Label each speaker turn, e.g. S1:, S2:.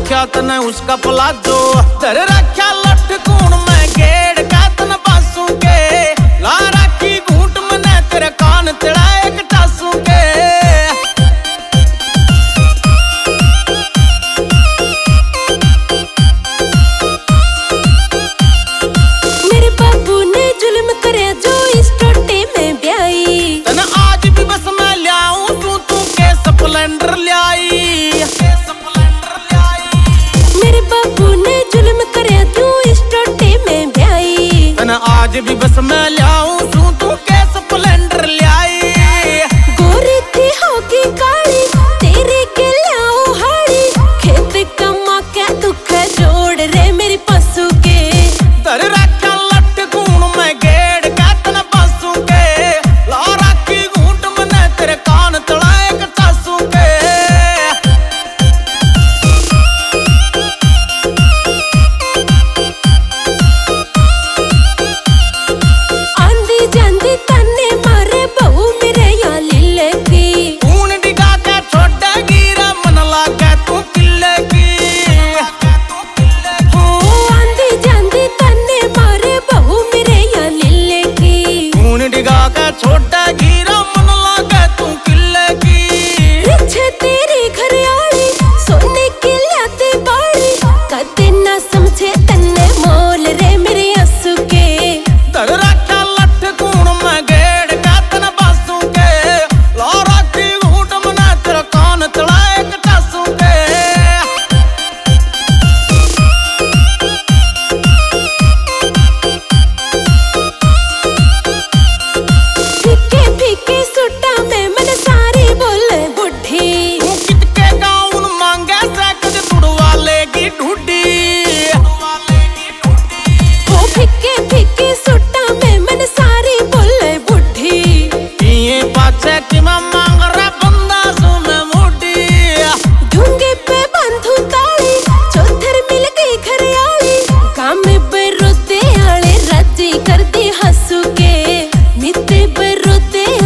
S1: रखा तने उसका प्लाजो, धर रखा लठ कूण में गेड़ का तन बासू के, ला राखी घूंट मने तेरे कान तेरा एक टासू के।
S2: मेरे बाबू ने जुल्म करे जो इस टोटे में ब्याई,
S1: तन आज भी बस मैं ल्याऊं तू के स्प्लेंडर ल्याई।
S2: मेरे बाबू ने जुल्म करे जो इस टोटे में ब्याई,
S1: तन आज भी बस मैं ल्याऊं तू के स्प्लेंडर ल्याई।
S2: गोरी थी होगी काली तेरे के ल्याओ हाड़ी, खेत कमा के दुख जोड़ रे मेरी पशु के।
S1: धर रखा लठ कूण में गेड़ का तन बासू के, ला राखी घूंट मने तेरे कान तड़ा एक टासू के।
S2: आंधी जांदी तन्ने मारे बहू मेरे या लीले की,
S1: कूण डिगा के छोड़ गिरा मन लागे तू किले की।
S2: हो आंधी जांदी तन्ने मारे बहू मेरे या लीले की,
S1: कूण डिगा के छोड़ गिरा मन लागे तू किले की।
S2: रिछे तेरी घरयाली सोने की लाती बाड़ी, कदे ना समझे तन्ने मोल रे मेरे आंसू के।
S1: धर रखा लठ कूण में गेड़ का तन बासू के, ला राखी घूंट मने तेरे कान तड़ा एक टासू के।
S2: फीके फीके सुट्टा में मन सारी बोले बुढ़ी,
S1: तू कितके गाउन मांगे से कद तुड़वा लेगी ढूंढी।
S2: हो फीके फीके सुट्टा में मन सारी बोले बुढ़ी,
S1: ये पाछे कि मैं मांग रहा बंदा सो मैं मोटी।
S2: ढूंगे पे बंधु ताली चौथर मिल गई घरयाली, काम बरोदे आले राजी कर दी हंसू के, नित्ते बरोदे